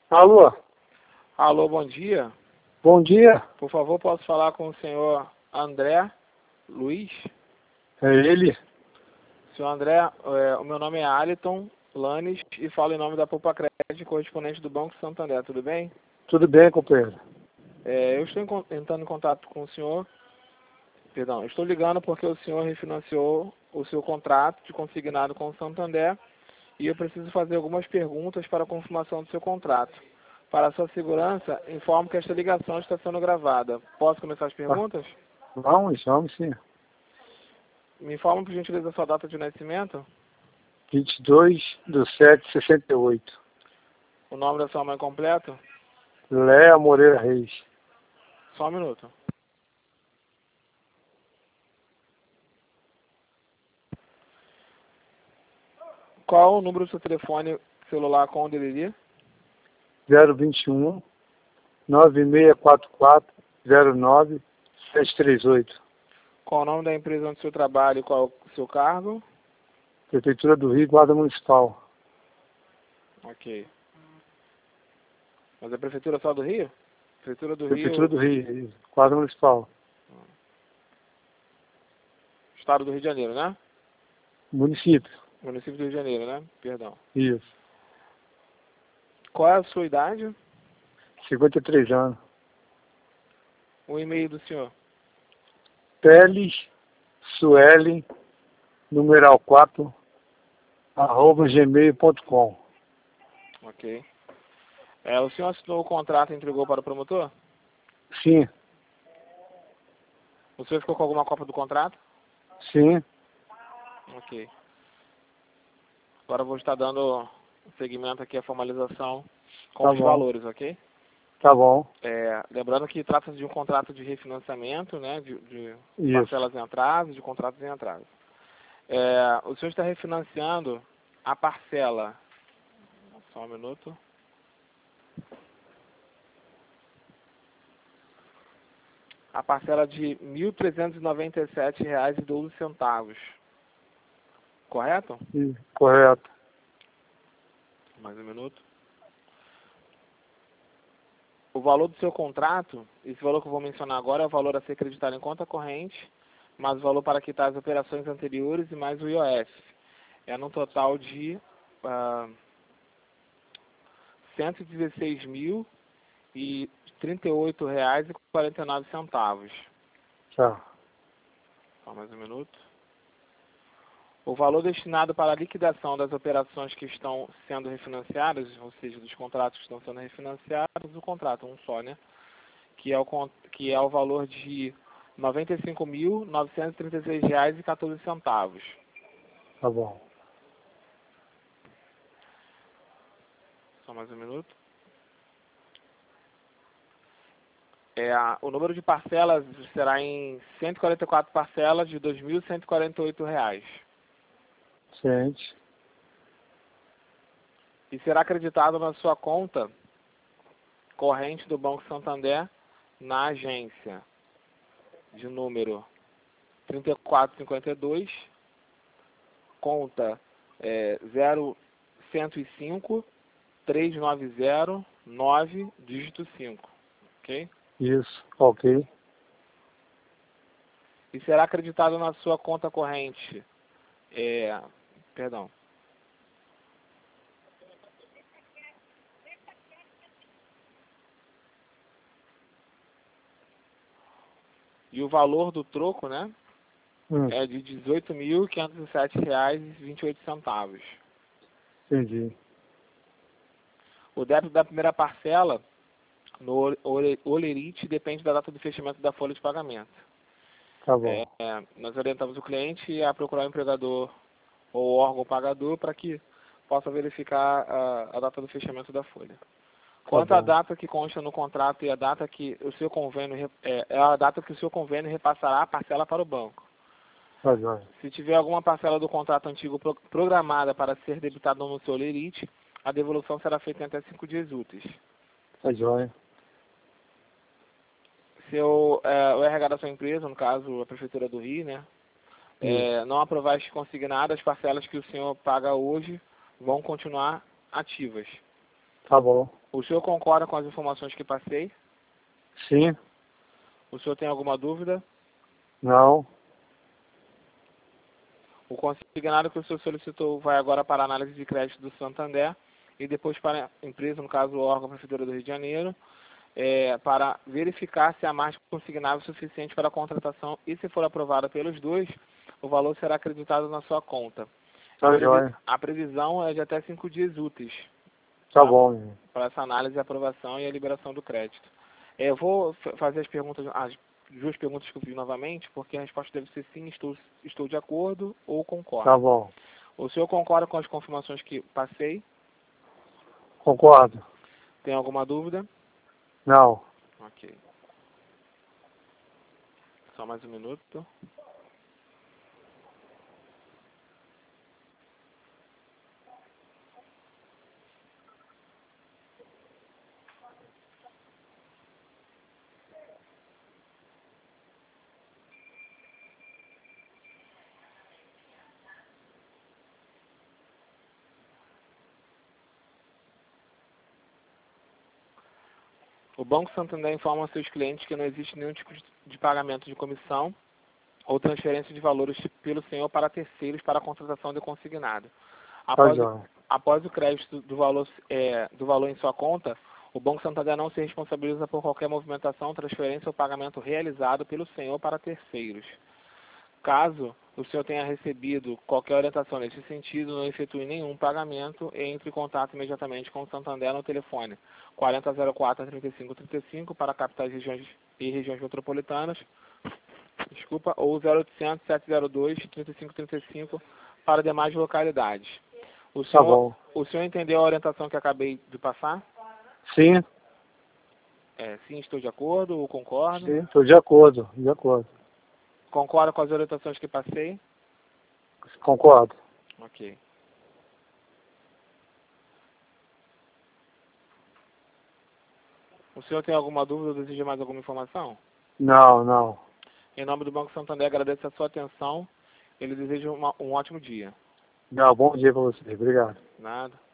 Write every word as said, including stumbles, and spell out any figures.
Alô? Alô, bom dia. Bom dia. Por favor, posso falar com o senhor André Luiz? É ele? Senhor André, é, o meu nome é Aliton Lanes e falo em nome da Poupa Crédito, correspondente do Banco Santander, tudo bem? Tudo bem, companheiro? É, eu estou em, entrando em contato com o senhor, perdão, eu estou ligando porque o senhor refinanciou o seu contrato de consignado com o Santander e eu preciso fazer algumas perguntas para a confirmação do seu contrato. Para a sua segurança, informo que esta ligação está sendo gravada. Posso começar as perguntas? Ah, vamos, vamos sim. Me informa, por gentileza, a sua data de nascimento, vinte e dois de sete de sessenta e oito. o nome da sua mãe completo. Léa Moreira Reis. Só um minuto. Qual o número do seu telefone celular com o D D D? zero vinte e um, nove seis quatro quatro, zero nove, sete três oito. Qual o nome da empresa onde o senhor trabalha e qual o seu cargo? Prefeitura do Rio, Guarda Municipal. Ok. Mas é a Prefeitura só do Rio? Prefeitura do Prefeitura Rio, do Rio, Guarda Municipal. Estado do Rio de Janeiro, né? Município. Município do Rio de Janeiro, né? Perdão. Isso. Qual é a sua idade? cinquenta e três anos. O e-mail do senhor? Teles Suelen, numeral quatro, arroba gmail ponto com. Ok. É, o senhor assinou o contrato e entregou para o promotor? Sim, O senhor ficou com alguma cópia do contrato? sim. Ok. Agora eu vou estar dando seguimento aqui à formalização com Tá os bom. valores, ok? Tá bom. É, lembrando que trata-se de um contrato de refinanciamento, né? De, de Isso. parcelas em atraso, de contratos em atraso. É, o senhor está refinanciando a parcela. Só um minuto. A parcela de mil trezentos e noventa e sete reais e doze centavos. Correto? Sim, correto. Mais um minuto. O valor do seu contrato, esse valor que eu vou mencionar agora é o valor a ser acreditado em conta corrente, mais o valor para quitar as operações anteriores e mais o I O F. É no total de ah, cento e dezesseis mil e trinta e oito reais e quarenta e nove centavos. Tá. Só mais um minuto. O valor destinado para a liquidação das operações que estão sendo refinanciadas, ou seja, dos contratos que estão sendo refinanciados, o contrato, um só, né? Que é o, con- que é o valor de noventa e cinco mil novecentos e trinta e seis reais e quatorze centavos. Tá bom. Só mais um minuto. É, a- o número de parcelas será em cento e quarenta e quatro parcelas de dois mil cento e quarenta e oito reais. Ciente. E será acreditado na sua conta corrente do Banco Santander na agência de número trinta e quatro cinquenta e dois, conta é, zero cento e cinco, trezentos e noventa, nove, dígito cinco, ok? Isso. Ok. E será acreditado na sua conta corrente, é, perdão, e o valor do troco, né, Hum, é de dezoito mil quinhentos e sete reais e vinte e oito centavos. entendi. O débito da primeira parcela no ole- Olerite depende da data do fechamento da folha de pagamento. Tá É, bom. é, nós orientamos o cliente a procurar o empregador ou órgão pagador para que possa verificar a, a data do fechamento da folha. Tá Quanto à bom. data que consta no contrato e a data que o seu convênio re- é, é a data que o seu convênio repassará a parcela para o banco. Tá jóia. Se tiver alguma parcela do contrato antigo pro- programada para ser debitada no seu lerite, a devolução será feita em até cinco dias úteis. Tá jóia. Seu, é, o R H da sua empresa, no caso a Prefeitura do Rio, né, Isso. é, não aprovar este consignado, as parcelas que o senhor paga hoje vão continuar ativas. Tá bom. O senhor concorda com as informações que passei? Sim. O senhor tem alguma dúvida? Não. O consignado que o senhor solicitou vai agora para a análise de crédito do Santander e depois para a empresa, no caso o órgão Prefeitura do Rio de Janeiro, é, para verificar se a margem consignável é suficiente para a contratação e, se for aprovada pelos dois, o valor será acreditado na sua conta. Tá A, previ jóia. a previsão é de até cinco dias úteis. Tá Tá? bom. Para essa análise, a aprovação e a liberação do crédito. É, eu vou fazer as perguntas, as duas perguntas que eu fiz novamente, porque a resposta deve ser sim, estou, estou de acordo ou concordo. Tá bom. O senhor concorda com as confirmações que passei? Concordo. Tem alguma dúvida? Não. Ok. Só mais um minuto. O Banco Santander informa aos seus clientes que não existe nenhum tipo de pagamento de comissão ou transferência de valores pelo senhor para terceiros para a contratação de consignado. Tá Após, o, jóia. após o crédito do valor, é, do valor em sua conta, o Banco Santander não se responsabiliza por qualquer movimentação, transferência ou pagamento realizado pelo senhor para terceiros. Caso o senhor tenha recebido qualquer orientação nesse sentido, não efetue nenhum pagamento e entre em contato imediatamente com o Santander no telefone quarenta zero quatro, trinta e cinco trinta e cinco para capitais regiões e regiões metropolitanas, desculpa, ou zero oitocentos, sete zero dois, trinta e cinco trinta e cinco para demais localidades. O Tá senhor, bom. o senhor entendeu a orientação que acabei de passar? Sim. É, sim, estou de acordo ou concordo? Sim. Estou de acordo. De acordo. Concordo com as orientações que passei? Concordo. Ok. O senhor tem alguma dúvida ou deseja mais alguma informação? Não, não. Em nome do Banco Santander, agradeço a sua atenção. Ele deseja uma, um ótimo dia. Não, bom dia para você. Obrigado. Nada.